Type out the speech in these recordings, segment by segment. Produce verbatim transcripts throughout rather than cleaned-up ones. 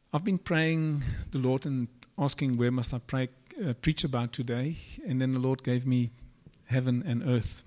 I've been praying the Lord and asking where must I pray, uh, preach about today, and then the Lord gave me heaven and earth.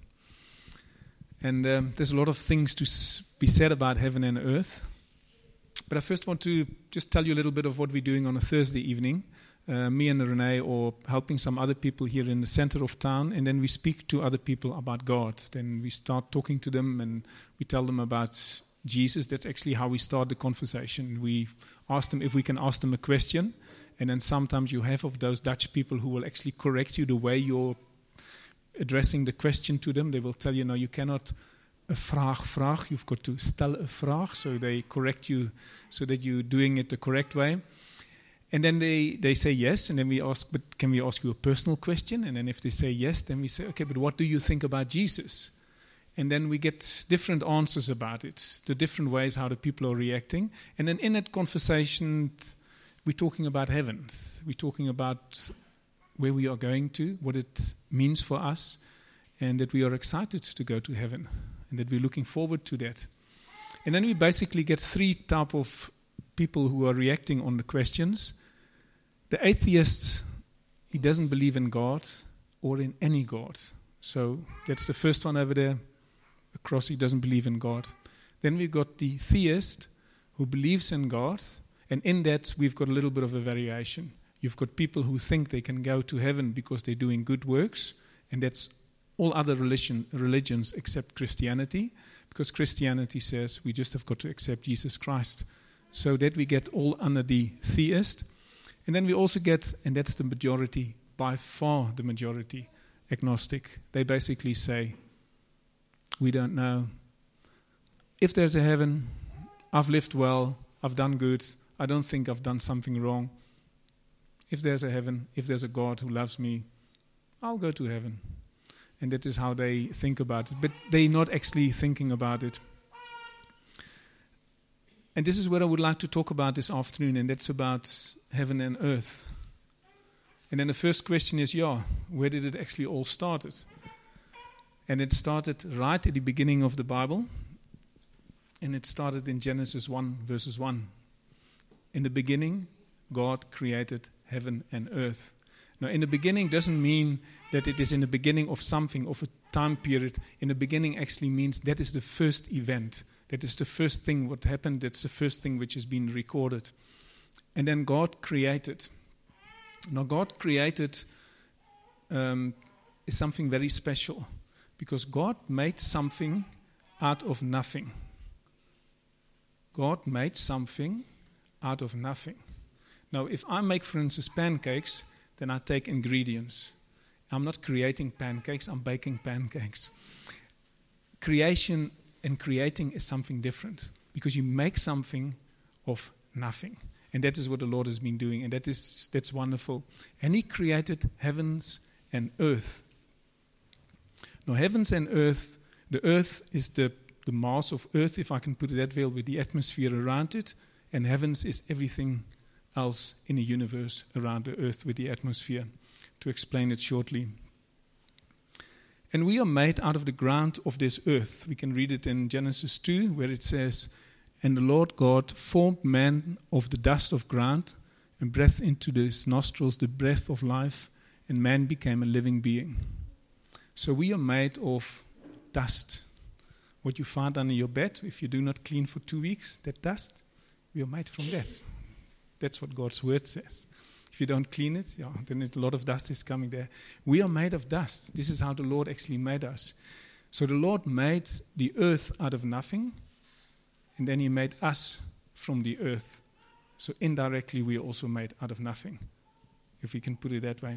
And um, there's a lot of things to s- be said about heaven and earth. But I first want to just tell you a little bit of what we're doing on a Thursday evening. Uh, me and Renee are helping some other people here in the center of town, and then we speak to other people about God. Then we start talking to them, and we tell them about Jesus. That's actually how we start the conversation. We ask them if we can ask them a question, and then sometimes you have of those Dutch people who will actually correct you the way you're addressing the question to them. They will tell you, no, you cannot a vraag vraag. You've got to stel a vraag. So they correct you so that you're doing it the correct way. And then they, they say yes, and then we ask, but can we ask you a personal question? And then if they say yes, then we say, okay, but what do you think about Jesus? And then we get different answers about it, the different ways how the people are reacting. And then in that conversation, we're talking about heaven. We're talking about where we are going to, what it means for us, and that we are excited to go to heaven, and that we're looking forward to that. And then we basically get three type of people who are reacting on the questions. The atheist, he doesn't believe in God or in any God. So that's the first one over there. Across, he doesn't believe in God. Then we've got the theist who believes in God, and in that we've got a little bit of a variation. You've got people who think they can go to heaven because they're doing good works, and that's all other religion, religions except Christianity, because Christianity says we just have got to accept Jesus Christ. So that we get all under the theist. And then we also get, and that's the majority, by far the majority, agnostic. They basically say, we don't know. If there's a heaven, I've lived well, I've done good, I don't think I've done something wrong. If there's a heaven, if there's a God who loves me, I'll go to heaven. And that is how they think about it. But they're not actually thinking about it. And this is what I would like to talk about this afternoon, and that's about heaven and earth. And then the first question is, yeah, where did it actually all started? And it started right at the beginning of the Bible, and it started in Genesis one, verses one. In the beginning, God created heaven and earth. Now, in the beginning doesn't mean that it is in the beginning of something, of a time period. In the beginning actually means that is the first event. That is the first thing what happened. That's the first thing which has been recorded. And then God created. Now, God created um, is something very special, because God made something out of nothing. God made something out of nothing. Now, if I make, for instance, pancakes, then I take ingredients. I'm not creating pancakes, I'm baking pancakes. Creation and creating is something different, because you make something of nothing. And that is what the Lord has been doing, and that is that's wonderful. And He created heavens and earth. Now, heavens and earth, the earth is the, the mass of earth, if I can put it that way, with the atmosphere around it, and heavens is everything else in the universe around the earth with the atmosphere, to explain it shortly. And we are made out of the ground of this earth. We can read it in Genesis two, where it says, and the Lord God formed man of the dust of ground, and breathed into his nostrils the breath of life, and man became a living being. So we are made of dust. What you find under your bed, if you do not clean for two weeks, that dust, we are made from that. That's what God's word says. If you don't clean it, yeah, then a lot of dust is coming there. We are made of dust. This is how the Lord actually made us. So the Lord made the earth out of nothing, and then He made us from the earth. So indirectly, we are also made out of nothing, if we can put it that way.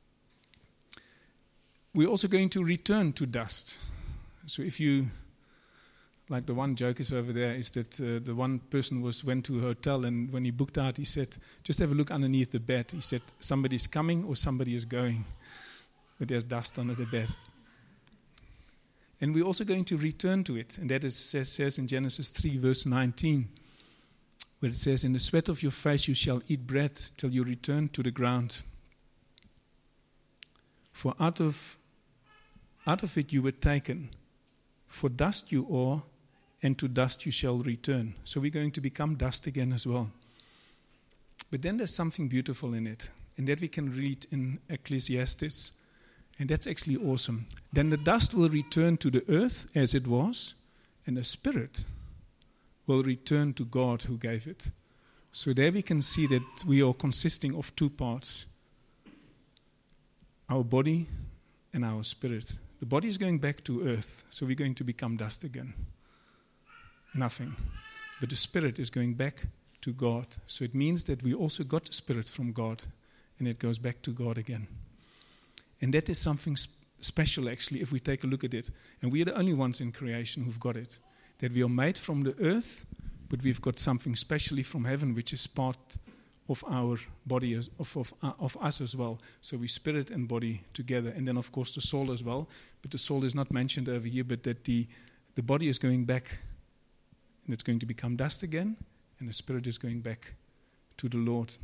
We're also going to return to dust. So if you... Like the one joke is over there is that uh, the one person was went to a hotel, and when he booked out, he said, just have a look underneath the bed. He said, somebody's coming or somebody is going. But there's dust under the bed. And we're also going to return to it. And that is says, says in Genesis three, verse nineteen, where it says, in the sweat of your face you shall eat bread till you return to the ground. For out of, out of it you were taken. For dust you are, and to dust you shall return. So we're going to become dust again as well. But then there's something beautiful in it, and that we can read in Ecclesiastes, and that's actually awesome. Then the dust will return to the earth as it was, and the spirit will return to God who gave it. So there we can see that we are consisting of two parts, our body and our spirit. The body is going back to earth, so we're going to become dust again. Nothing. But the spirit is going back to God. So it means that we also got the spirit from God, and it goes back to God again. And that is something sp- special, actually, if we take a look at it. And we are the only ones in creation who've got it. That we are made from the earth, but we've got something specially from heaven, which is part of our body, as, of, of, uh, of us as well. So we spirit and body together. And then, of course, the soul as well. But the soul is not mentioned over here, but that the, the body is going back, and it's going to become dust again, and the spirit is going back to the Lord.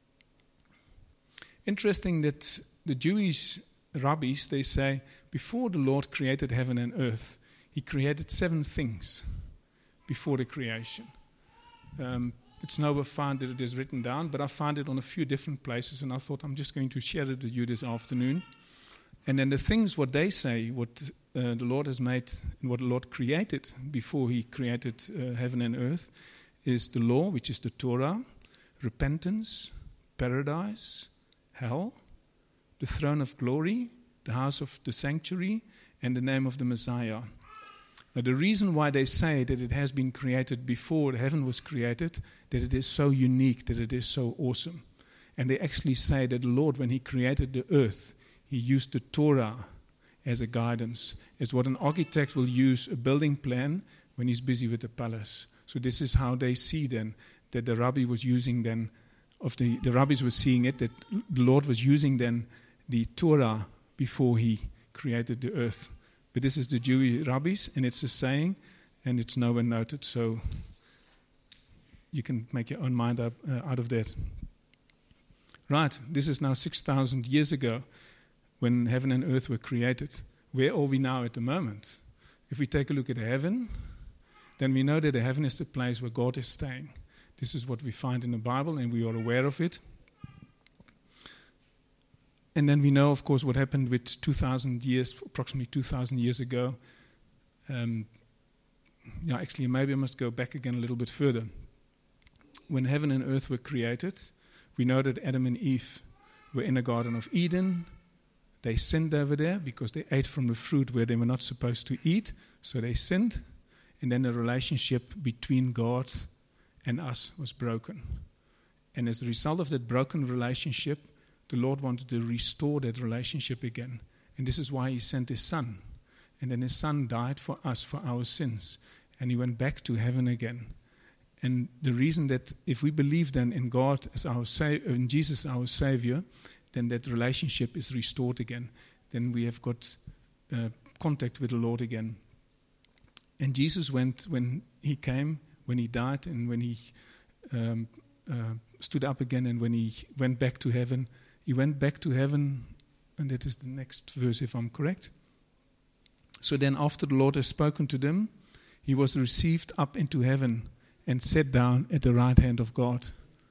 Interesting that the Jewish rabbis, they say, before the Lord created heaven and earth, he created seven things before the creation. Um, it's nowhere found that it is written down, but I found it on a few different places, and I thought I'm just going to share it with you this afternoon. And then the things, what they say, what uh, the Lord has made and what the Lord created before he created uh, heaven and earth, is the law, which is the Torah, repentance, paradise, hell, the throne of glory, the house of the sanctuary, and the name of the Messiah. Now, the reason why they say that it has been created before heaven was created, that it is so unique, that it is so awesome. And they actually say that the Lord, when he created the earth, he used the Torah as a guidance, as what an architect will use a building plan when he's busy with the palace. So this is how they see then that the rabbi was using then, of the, the rabbis were seeing it, that the Lord was using then the Torah before he created the earth. But this is the Jewish rabbis, and it's a saying, and it's nowhere noted, so you can make your own mind up uh, out of that. Right, this is now six thousand years ago when heaven and earth were created. Where are we now at the moment? If we take a look at heaven, then we know that the heaven is the place where God is staying. This is what we find in the Bible, and we are aware of it. And then we know, of course, what happened with two thousand years, approximately two thousand years ago. Um, yeah, actually, maybe I must go back again a little bit further. When heaven and earth were created, we know that Adam and Eve were in the Garden of Eden. They sinned over there because they ate from the fruit where they were not supposed to eat, so they sinned. And then the relationship between God and us was broken. And as a result of that broken relationship, the Lord wanted to restore that relationship again. And this is why he sent his son. And then his son died for us, for our sins. And he went back to heaven again. And the reason that if we believe then in God as our sa- in Jesus our Savior, then that relationship is restored again. Then we have got uh, contact with the Lord again. And Jesus went, when he came, when he died, and when he um, uh, stood up again, and when he went back to heaven, he went back to heaven, and that is the next verse, if I'm correct. So then after the Lord has spoken to them, he was received up into heaven and sat down at the right hand of God.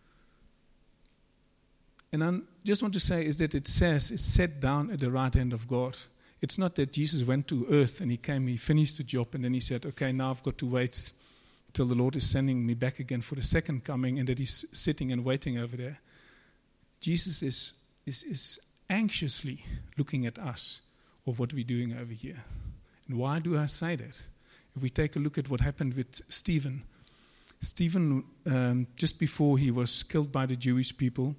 And I just want to say is that it says it's sat down at the right hand of God. It's not that Jesus went to earth and he came, he finished the job, and then he said, okay, now I've got to wait till the Lord is sending me back again for the second coming, and that he's sitting and waiting over there. Jesus is, is, is anxiously looking at us of what we're doing over here. And why do I say that? If we take a look at what happened with Stephen, Stephen, um, just before he was killed by the Jewish people,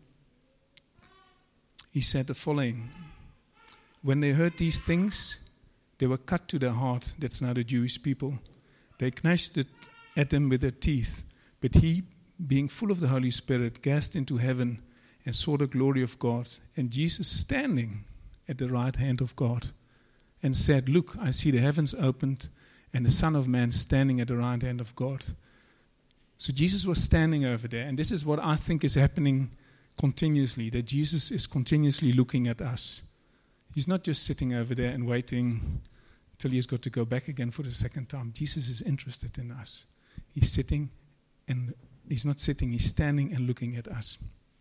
he said the following: when they heard these things, they were cut to their heart. That's now the Jewish people. They gnashed it at them with their teeth. But he, being full of the Holy Spirit, gazed into heaven and saw the glory of God, and Jesus standing at the right hand of God, and said, look, I see the heavens opened, and the Son of Man standing at the right hand of God. So Jesus was standing over there, and this is what I think is happening continuously, that Jesus is continuously looking at us. He's not just sitting over there and waiting till he's got to go back again for the second time. Jesus is interested in us. He's sitting, and he's not sitting, he's standing and looking at us.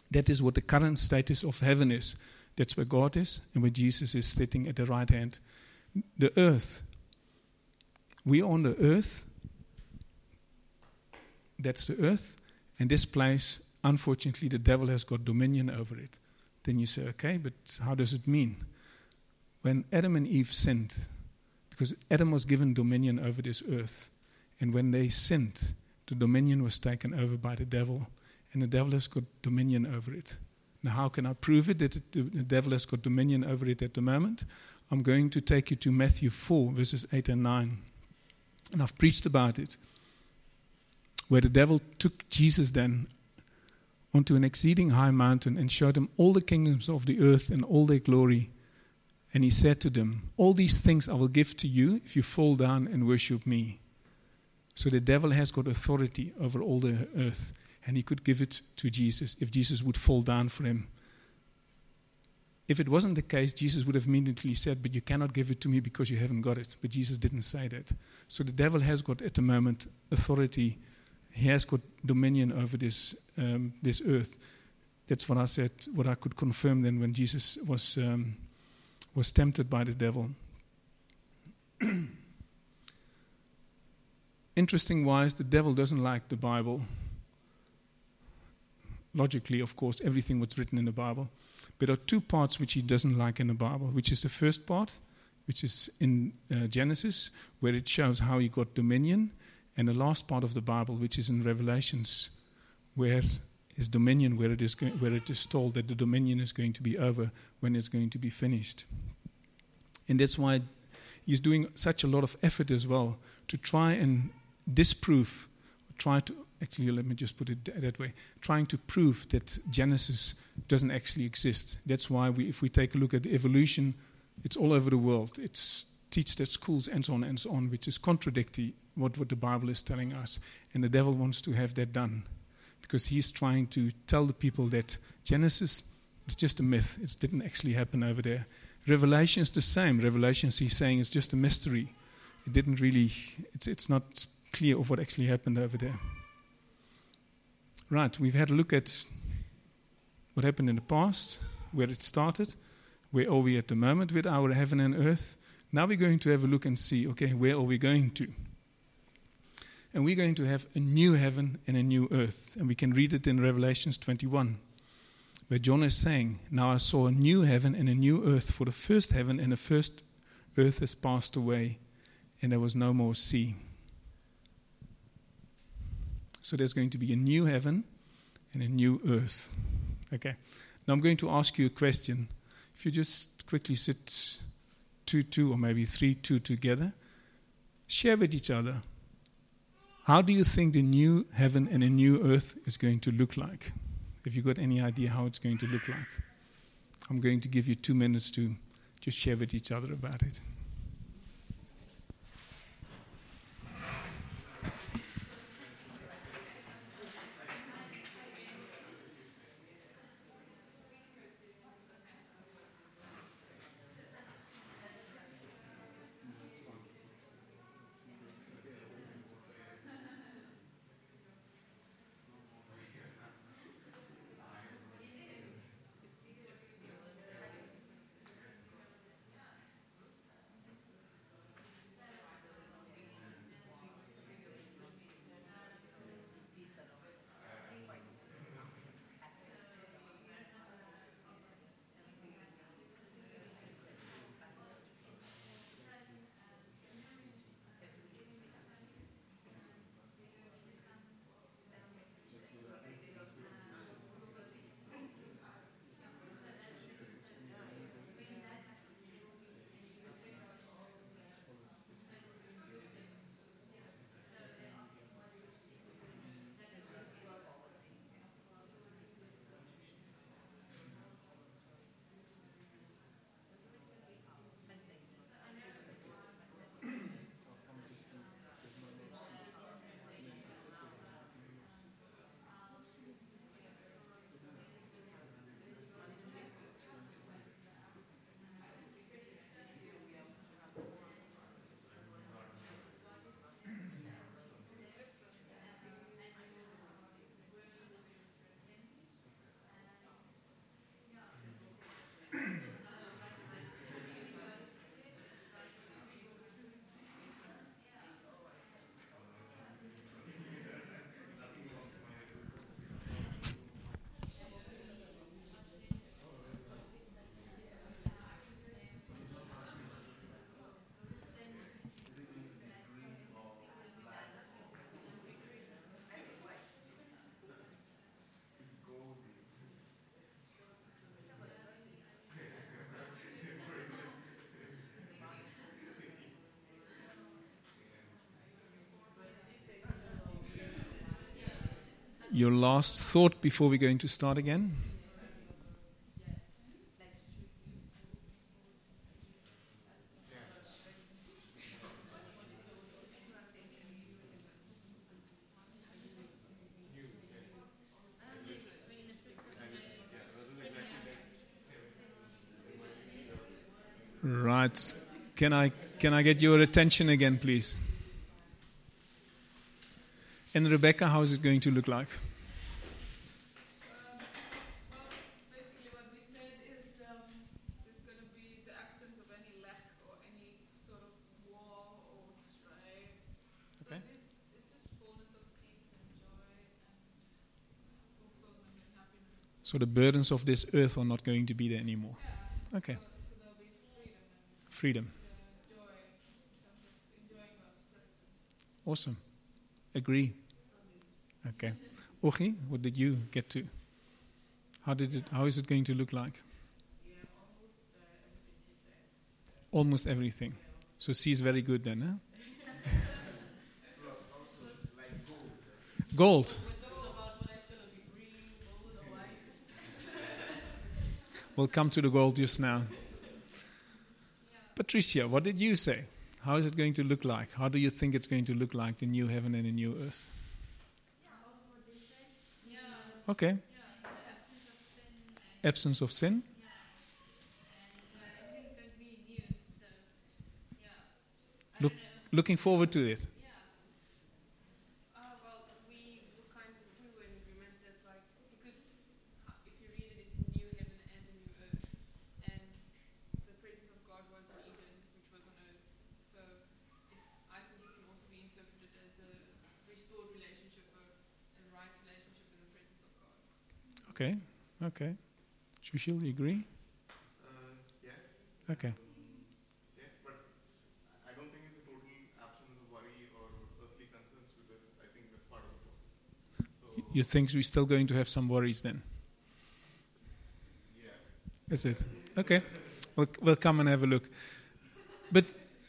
That is what the current status of heaven is. That's where God is and where Jesus is sitting at the right hand. The earth. We are on the earth. That's the earth. And this place, unfortunately, the devil has got dominion over it. Then you say, okay, but how does it mean? When Adam and Eve sinned, because Adam was given dominion over this earth, and when they sinned, the dominion was taken over by the devil, and the devil has got dominion over it. Now, how can I prove it that it, the devil has got dominion over it at the moment? I'm going to take you to Matthew four, verses eight and nine. And I've preached about it, where the devil took Jesus then onto an exceeding high mountain and showed him all the kingdoms of the earth and all their glory. And he said to them, all these things I will give to you if you fall down and worship me. So the devil has got authority over all the earth, and he could give it to Jesus if Jesus would fall down for him. If it wasn't the case, Jesus would have immediately said, but you cannot give it to me because you haven't got it. But Jesus didn't say that. So the devil has got at the moment authority. He has got dominion over this um, this earth. That's what I said, what I could confirm then when Jesus was um, was tempted by the devil. Interesting wise, the devil doesn't like the Bible. Logically, of course, everything was written in the Bible. But there are two parts which he doesn't like in the Bible, which is the first part, which is in uh, Genesis, where it shows how he got dominion, and the last part of the Bible, which is in Revelations, where his dominion, where it is go- where it is told that the dominion is going to be over when it's going to be finished. And that's why he's doing such a lot of effort as well to try and disprove, try to, actually let me just put it that way, trying to prove that Genesis doesn't actually exist. That's why we, if we take a look at the evolution, it's all over the world. It's taught at schools and so on and so on, which is contradictory what, what the Bible is telling us. And the devil wants to have that done because he's trying to tell the people that Genesis is just a myth. It didn't actually happen over there. Revelation is the same. Revelations, he's saying, is just a mystery. It didn't really, it's it's not clear of what actually happened over there. Right, we've had a look at what happened in the past, where it started, where are we at the moment with our heaven and earth. Now we're going to have a look and see, okay, where are we going to? And we're going to have a new heaven and a new earth. And we can read it in Revelations twenty-one, where John is saying, now I saw a new heaven and a new earth, for the first heaven and the first earth has passed away, and there was no more sea. So there's going to be a new heaven and a new earth. Okay. Now I'm going to ask you a question. If you just quickly sit two, two, or maybe three, two together, share with each other. How do you think the new heaven and a new earth is going to look like? If you've got any idea how it's going to look like. I'm going to give you two minutes to just share with each other about it. your last thought before we're going to start again? Right. Can I can I get your attention again, please? And Rebecca, how is it going to look like? Um, well, basically what we said is um, there's going to be the absence of any lack or any sort of war or strife. Okay. But it's, it's just fullness of peace and joy and fulfillment and happiness. So the burdens of this earth are not going to be there anymore. Yeah. Okay. So, so there'll be freedom and Freedom. uh, joy in terms of enjoying God's presence. Awesome. Agree. Okay. Ochi, what did you get to? How did it? How is it going to look like? Yeah, almost uh, everything she said. Almost everything. So C is very good then, huh? Gold. We'll come to the gold just now. Patricia, what did you say? How is it going to look like? How do you think it's going to look like, the new heaven and the new earth? Okay. Absence of sin. Look, looking forward to it. Uh, well, we were kind of through and we meant that, like, because uh, if you read it, it's a new heaven and a new earth. And the presence of God was in Eden, which was on earth. So it, I think it can also be interpreted as a restored relationship, a, a right relationship in the presence of God. Okay. Okay. Sushil, you agree? Uh, yeah. Okay. Yeah, but I don't think it's a total absence of worry or earthly concerns because I think that's part of the process. So You think we're still going to have some worries then? yeah. That's it. Okay. We'll, we'll come and have a look. But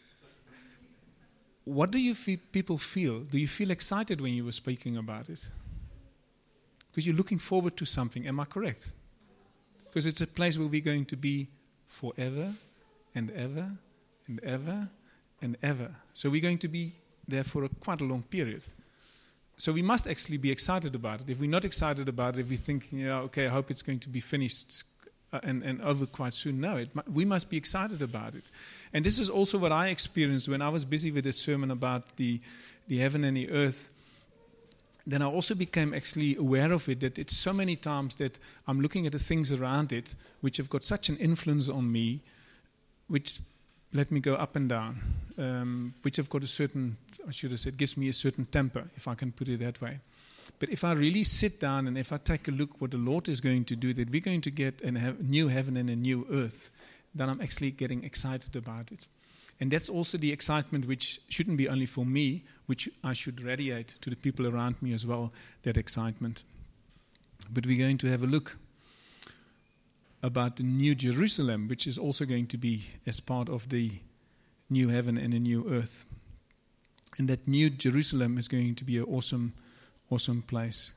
what do you fe- people feel? Do you feel excited when you were speaking about it? Because you're looking forward to something. Am I correct? Because it's a place where we're going to be forever and ever and ever and ever. So we're going to be there for a quite a long period. So we must actually be excited about it. If we're not excited about it, if we think, yeah, okay, I hope it's going to be finished uh, and, and over quite soon. No, it, we must be excited about it. And this is also what I experienced when I was busy with this sermon about the, the heaven and the earth. Then I also became actually aware of it, that it's so many times that I'm looking at the things around it which have got such an influence on me, which let me go up and down, um, which have got a certain, I should have said, gives me a certain temper, if I can put it that way. But if I really sit down and if I take a look what the Lord is going to do, that we're going to get a new heaven and a new earth, then I'm actually getting excited about it. And that's also the excitement which shouldn't be only for me, which I should radiate to the people around me as well, that excitement. But we're going to have a look about the New Jerusalem, which is also going to be as part of the new heaven and a new earth. And that New Jerusalem is going to be an awesome, awesome place.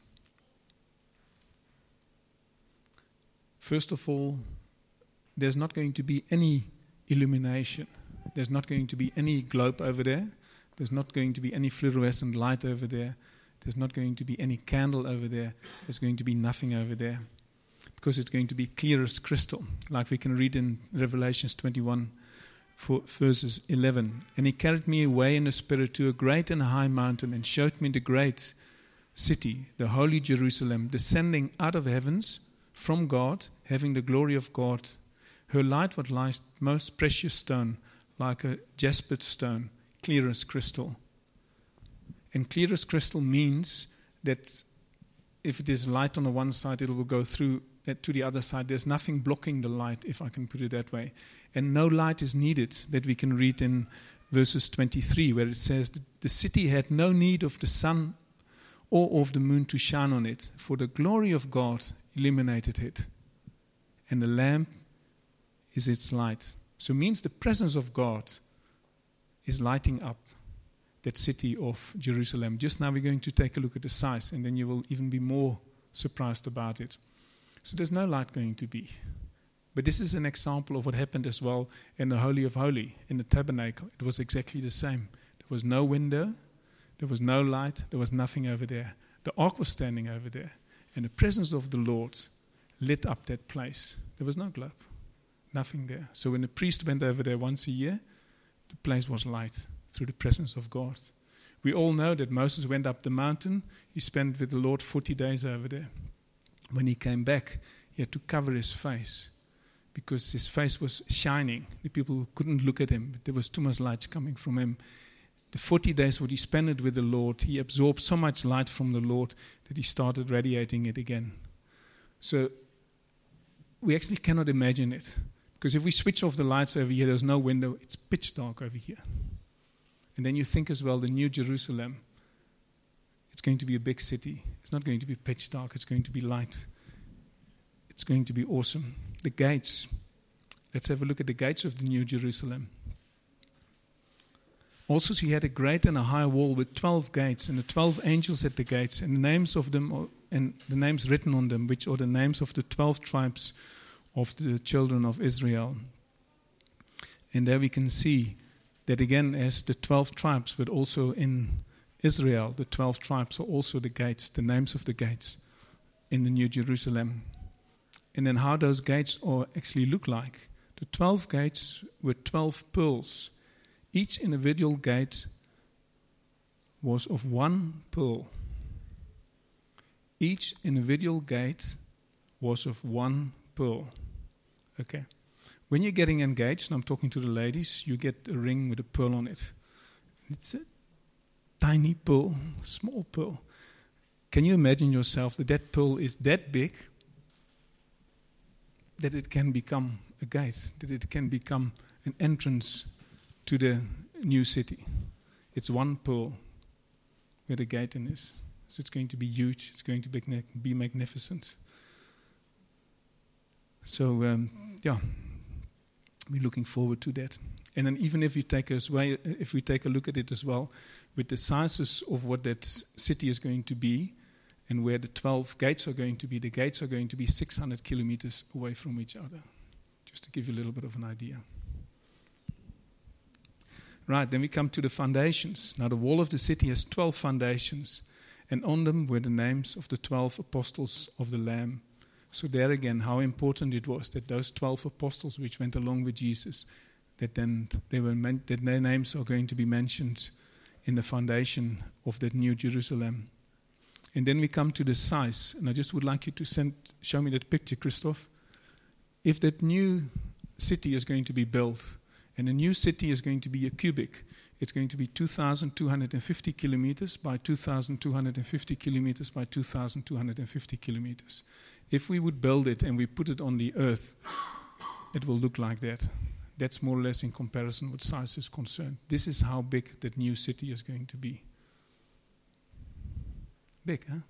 First of all, there's not going to be any illumination. There's not going to be any globe over there. There's not going to be any fluorescent light over there. There's not going to be any candle over there. There's going to be nothing over there. Because it's going to be clear as crystal. Like we can read in Revelations twenty-one, for verses eleven. And he carried me away in the spirit to a great and high mountain and showed me the great city, the holy Jerusalem, descending out of heavens from God, having the glory of God. Her light was like most precious stone, like a jasper stone, clear as crystal. And clear as crystal means that if it is light on the one side, it will go through uh, to the other side. There's nothing blocking the light, if I can put it that way. And no light is needed, that we can read in verses twenty-three, where it says, the city had no need of the sun or of the moon to shine on it, for the glory of God illuminated it. And the lamp is its light. So it means the presence of God is lighting up that city of Jerusalem. Just now we're going to take a look at the size, and then you will even be more surprised about it. So there's no light going to be. But this is an example of what happened as well in the Holy of Holies, in the tabernacle. It was exactly the same. There was no window, there was no light, there was nothing over there. The ark was standing over there, and the presence of the Lord lit up that place. There was no globe, nothing there. So when the priest went over there once a year, the place was light through the presence of God. We all know that Moses went up the mountain. He spent with the Lord forty days over there. When he came back, he had to cover his face because his face was shining. The people couldn't look at him. There was too much light coming from him. The forty days what he spent with the Lord, he absorbed so much light from the Lord that he started radiating it again. So we actually cannot imagine it. Because if we switch off the lights over here, there's no window, it's pitch dark over here. And then you think as well, the New Jerusalem, it's going to be a big city. It's not going to be pitch dark, it's going to be light. It's going to be awesome. The gates, let's have a look at the gates of the New Jerusalem. Also, he had a great and a high wall with twelve gates, and the twelve angels at the gates, and the names of them, are, and the names written on them, which are the names of the twelve tribes of the children of Israel. And there we can see that again, as the twelve tribes, but also in Israel, the twelve tribes are also the gates, the names of the gates in the New Jerusalem. And then how those gates are actually look like. The twelve gates were twelve pearls. Each individual gate was of one pearl. Each individual gate was of one pearl. Okay. When you're getting engaged, and I'm talking to the ladies, you get a ring with a pearl on it. It's a tiny pearl, small pearl. Can you imagine yourself that that pearl is that big that it can become a gate, that it can become an entrance to the new city? It's one pearl where the gate in is. So it's going to be huge. It's going to be, be magnificent. So, um, yeah, we're looking forward to that. And then even if we take us way, if we take a look at it as well, with the sizes of what that city is going to be, and where the twelve gates are going to be, the gates are going to be six hundred kilometers away from each other. Just to give you a little bit of an idea. Right, then we come to the foundations. Now the wall of the city has twelve foundations, and on them were the names of the twelve apostles of the Lamb. So there again, how important it was that those twelve apostles which went along with Jesus, that then they were meant, that their names are going to be mentioned in the foundation of that New Jerusalem. And then we come to the size, and I just would like you to send, show me that picture, Christoph. If that new city is going to be built, and a new city is going to be a cubic, it's going to be two thousand two hundred fifty kilometers by two thousand two hundred fifty kilometers by two thousand two hundred fifty kilometers. If we would build it and we put it on the earth, it will look like that. That's more or less in comparison what size is concerned. This is how big that new city is going to be. Big, huh?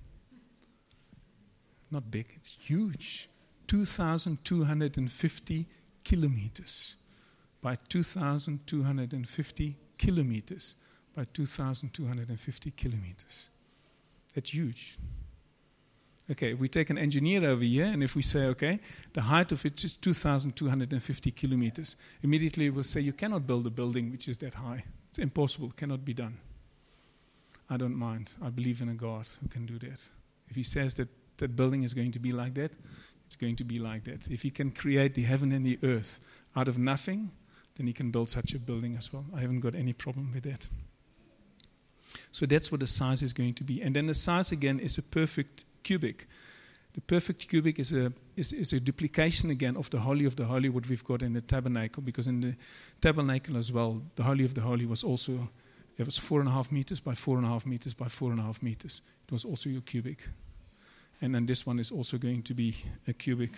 Not big, it's huge. two thousand two hundred fifty kilometers by two thousand two hundred fifty kilometers by two thousand two hundred fifty kilometers. That's huge. Okay, if we take an engineer over here, and if we say, okay, the height of it is two thousand two hundred fifty kilometers, immediately we'll say you cannot build a building which is that high. It's impossible, cannot be done. I don't mind. I believe in a God who can do that. If he says that that building is going to be like that, it's going to be like that. If he can create the heaven and the earth out of nothing, then he can build such a building as well. I haven't got any problem with that. So that's what the size is going to be. And then the size again is a perfect cubic. The perfect cubic is a is, is a duplication again of the Holy of the Holy, what we've got in the tabernacle, because in the tabernacle as well, the Holy of the Holy was also, it was four and a half meters by four and a half meters by four and a half meters. It was also a cubic. And then this one is also going to be a cubic.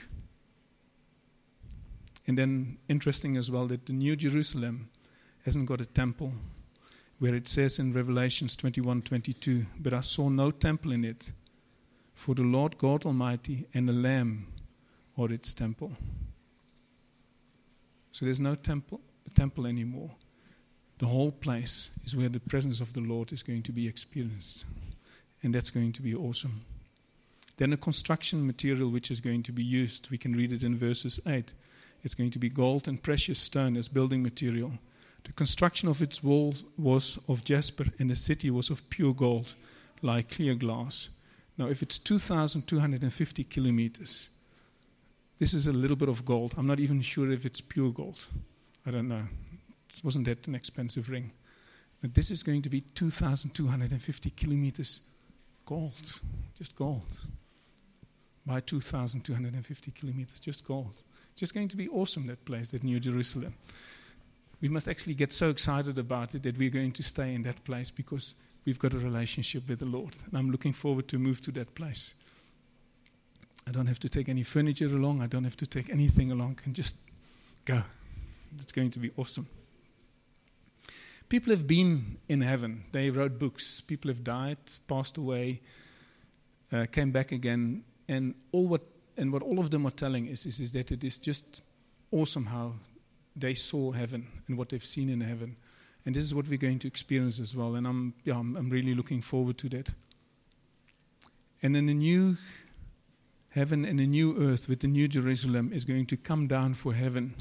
And then interesting as well that the New Jerusalem hasn't got a temple, where it says in Revelations twenty-one twenty-two, but I saw no temple in it, for the Lord God Almighty and the Lamb are its temple. So there's no temple, temple anymore. the whole place is where the presence of the Lord is going to be experienced. And that's going to be awesome. Then a construction material which is going to be used, we can read it in verses eight. It's going to be gold and precious stone as building material. The construction of its walls was of jasper, and the city was of pure gold, like clear glass. Now, if it's two thousand two hundred fifty kilometers, this is a little bit of gold. I'm not even sure if it's pure gold. I don't know. It wasn't that an expensive ring. But this is going to be two thousand two hundred fifty kilometers gold, just gold. By two thousand two hundred fifty kilometers, just gold. It's just going to be awesome, that place, that New Jerusalem. We must actually get so excited about it that we're going to stay in that place because we've got a relationship with the Lord. And I'm looking forward to move to that place. I don't have to take any furniture along. I don't have to take anything along. I can just go. It's going to be awesome. People have been in heaven. They wrote books. People have died, passed away, uh, came back again. And all what and what all of them are telling is, is, is that it is just awesome how they saw heaven and what they've seen in heaven. And this is what we're going to experience as well. And I'm yeah, I'm, I'm really looking forward to that. And then a new heaven and a new earth with the New Jerusalem is going to come down for heaven.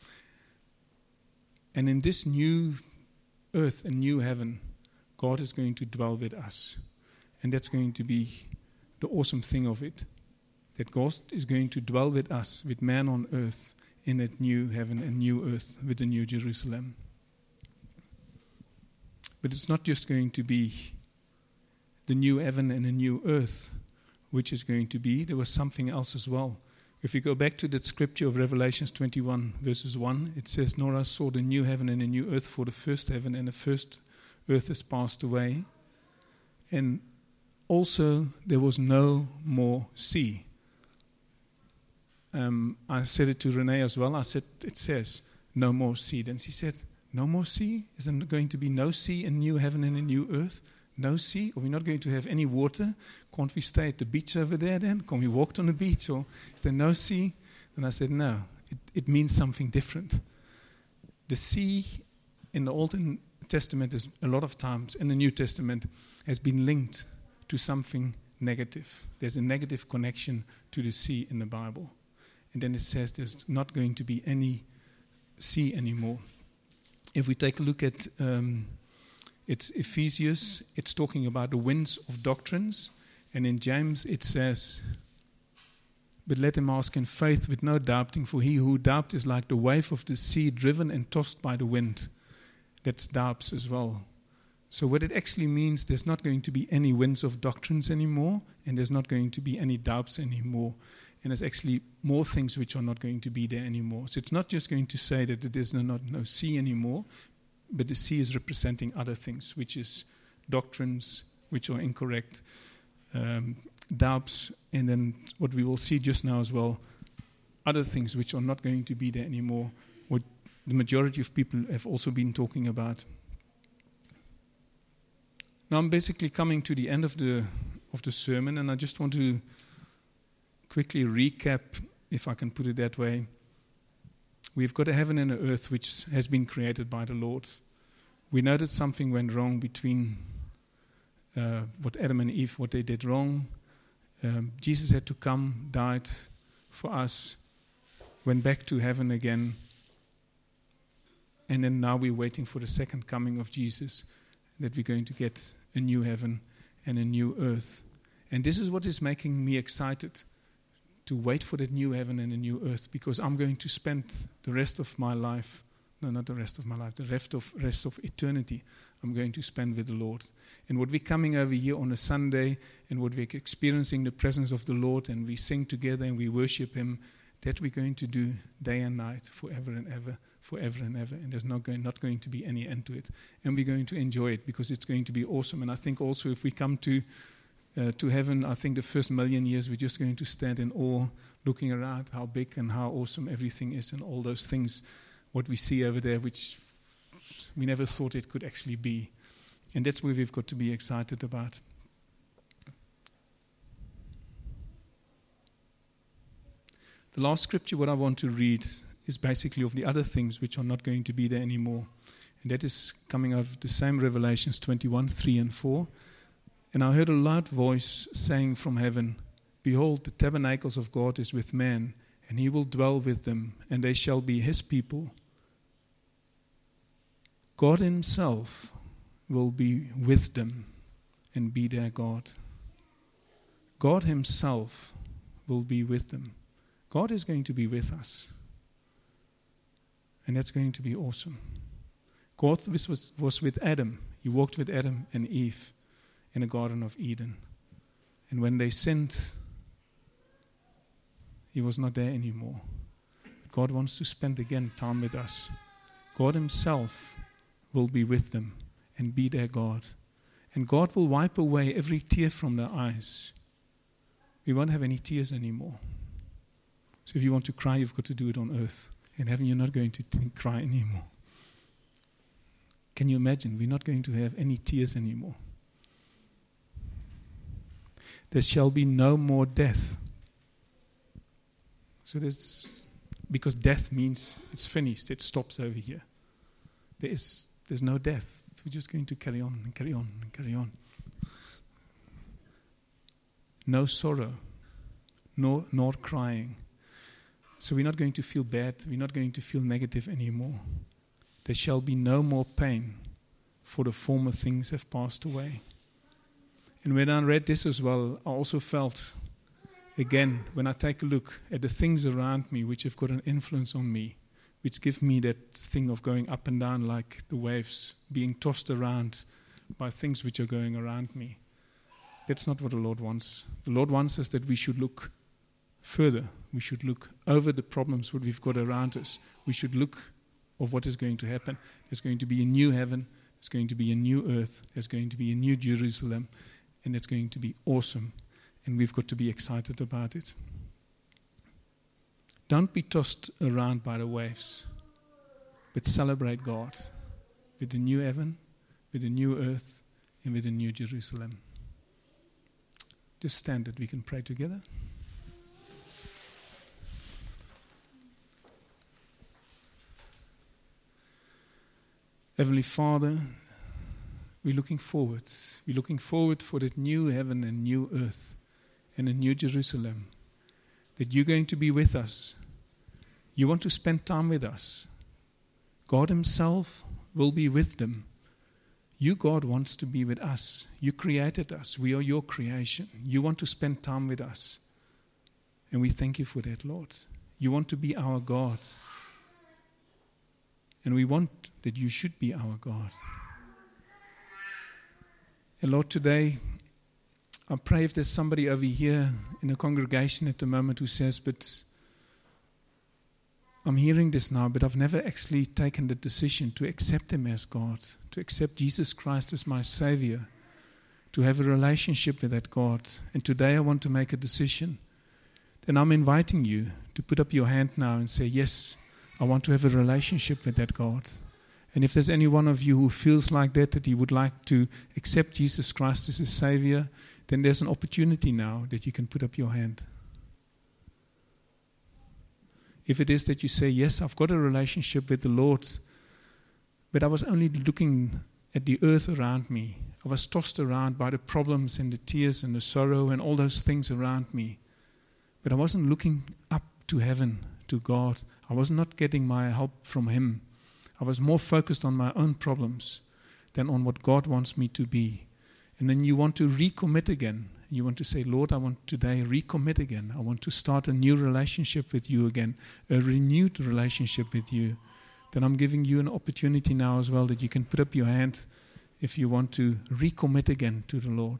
And in this new earth and new heaven, God is going to dwell with us. And that's going to be the awesome thing of it, that God is going to dwell with us, with man on earth, in that new heaven and new earth with the New Jerusalem. But it's not just going to be the new heaven and the new earth, which is going to be. There was something else as well. If you go back to that scripture of Revelation twenty-one, verses one, it says, "Nor I saw the new heaven and the new earth, for the first heaven and the first earth has passed away. And also there was no more sea." Um, I said it to Renee as well. I said, it says, no more sea. Then she said, no more sea? Is there going to be no sea in new heaven and a new earth? No sea? Are we not going to have any water? Can't we stay at the beach over there then? Can we walk on the beach? Or is there no sea? And I said, no. It, it means something different. The sea in the Old Testament is a lot of times, in the New Testament, has been linked to something negative. There's a negative connection to the sea in the Bible. And then it says there's not going to be any sea anymore. If we take a look at um, it's Ephesians, it's talking about the winds of doctrines. And in James it says, "But let him ask in faith with no doubting, for he who doubts is like the wave of the sea driven and tossed by the wind." That's doubts as well. So what it actually means, there's not going to be any winds of doctrines anymore, and there's not going to be any doubts anymore. And there's actually more things which are not going to be there anymore. So it's not just going to say that there's no, not, no sea anymore, but the sea is representing other things, which is doctrines which are incorrect, um, doubts, and then what we will see just now as well, other things which are not going to be there anymore, what the majority of people have also been talking about. Now I'm basically coming to the end of the of the sermon, and I just want to quickly recap, if I can put it that way. We've got a heaven and an earth which has been created by the Lord. We know that something went wrong between uh, what Adam and Eve, what they did wrong. Um, Jesus had to come, died for us, went back to heaven again, and then now we're waiting for the second coming of Jesus, that we're going to get a new heaven and a new earth. And this is what is making me excited, to wait for that new heaven and a new earth, because I'm going to spend the rest of my life, no, not the rest of my life, the rest of rest of eternity, I'm going to spend with the Lord. And what we're coming over here on a Sunday, and what we're experiencing the presence of the Lord, and we sing together and we worship Him, that we're going to do day and night, forever and ever, forever and ever. And there's not going, not going to be any end to it. And we're going to enjoy it, because it's going to be awesome. And I think also if we come to Uh, to heaven, I think the first million years we're just going to stand in awe, looking around how big and how awesome everything is, and all those things, what we see over there, which we never thought it could actually be. And that's where we've got to be excited about. The last scripture what I want to read is basically of the other things which are not going to be there anymore. And that is coming out of the same Revelations twenty-one, three and four. And I heard a loud voice saying from heaven, Behold, the tabernacles of God is with man, and he will dwell with them, and they shall be his people. God himself will be with them and be their God. God himself will be with them. God is going to be with us. And that's going to be awesome. God was, was with Adam. He walked with Adam and Eve in the Garden of Eden. And when they sinned, he was not there anymore. God wants to spend again time with us. God himself will be with them and be their God. And God will wipe away every tear from their eyes. We won't have any tears anymore. So if you want to cry, you've got to do it on earth. In heaven, you're not going to think, cry anymore. Can you imagine? We're not going to have any tears anymore. There shall be no more death. So there's, because death means it's finished, it stops over here. There is, there's no death. We're just going to carry on and carry on and carry on. No sorrow, nor, nor crying. So we're not going to feel bad. We're not going to feel negative anymore. There shall be no more pain, for the former things have passed away. And when I read this as well, I also felt, again, when I take a look at the things around me which have got an influence on me, which give me that thing of going up and down like the waves, being tossed around by things which are going around me. That's not what the Lord wants. The Lord wants us that we should look further. We should look over the problems that we've got around us. We should look of what is going to happen. There's going to be a new heaven. There's going to be a new earth. There's going to be a new Jerusalem. And it's going to be awesome. And we've got to be excited about it. Don't be tossed around by the waves, but celebrate God with the new heaven, with the new earth, and with the new Jerusalem. Just stand that we can pray together. Heavenly Father, we're looking forward. We're looking forward for that new heaven and new earth and a new Jerusalem. That you're going to be with us. You want to spend time with us. God himself will be with them. You, God, wants to be with us. You created us. We are your creation. You want to spend time with us. And we thank you for that, Lord. You want to be our God. And we want that you should be our God. And Lord, today, I pray if there's somebody over here in the congregation at the moment who says, but I'm hearing this now, but I've never actually taken the decision to accept him as God, to accept Jesus Christ as my Savior, to have a relationship with that God. And today I want to make a decision. Then I'm inviting you to put up your hand now and say, yes, I want to have a relationship with that God. And if there's any one of you who feels like that, that he would like to accept Jesus Christ as his Savior, then there's an opportunity now that you can put up your hand. If it is that you say, yes, I've got a relationship with the Lord, but I was only looking at the earth around me. I was tossed around by the problems and the tears and the sorrow and all those things around me. But I wasn't looking up to heaven, to God. I was not getting my help from him. I was more focused on my own problems than on what God wants me to be. And then you want to recommit again. You want to say, Lord, I want today recommit again. I want to start a new relationship with you again, a renewed relationship with you. Then I'm giving you an opportunity now as well that you can put up your hand if you want to recommit again to the Lord.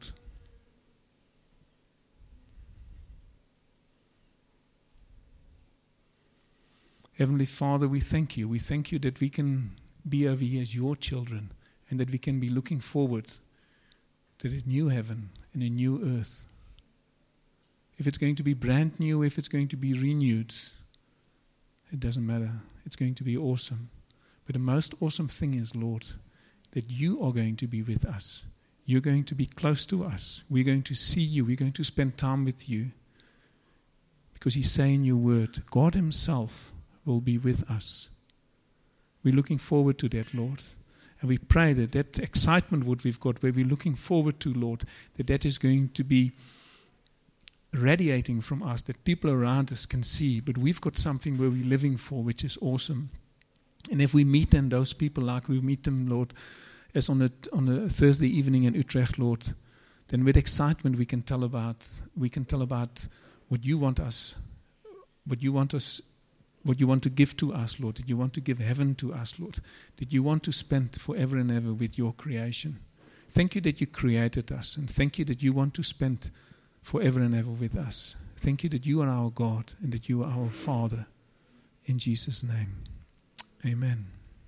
Heavenly Father, we thank you. We thank you that we can be over here as your children and that we can be looking forward to the new heaven and a new earth. If it's going to be brand new, if it's going to be renewed, it doesn't matter. It's going to be awesome. But the most awesome thing is, Lord, that you are going to be with us. You're going to be close to us. We're going to see you. We're going to spend time with you. Because you say in your word, God himself will be with us. We're looking forward to that, Lord. And we pray that that excitement what we've got, where we're looking forward to, Lord, that that is going to be radiating from us, that people around us can see, but we've got something where we're living for, which is awesome. And if we meet then those people like we meet them, Lord, as on a, on a Thursday evening in Utrecht, Lord, then with excitement we can tell about we can tell about what you want us, what you want us, what you want to give to us, Lord, that you want to give heaven to us, Lord, that you want to spend forever and ever with your creation. Thank you that you created us, and thank you that you want to spend forever and ever with us. Thank you that you are our God and that you are our Father. In Jesus' name, amen.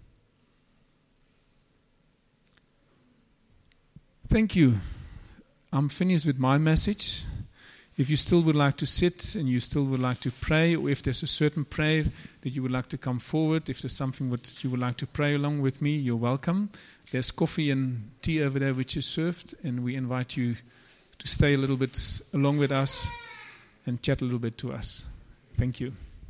Thank you. I'm finished with my message. If you still would like to sit and you still would like to pray, or if there's a certain prayer that you would like to come forward, if there's something that you would like to pray along with me, you're welcome. There's coffee and tea over there which is served, and we invite you to stay a little bit along with us and chat a little bit to us. Thank you.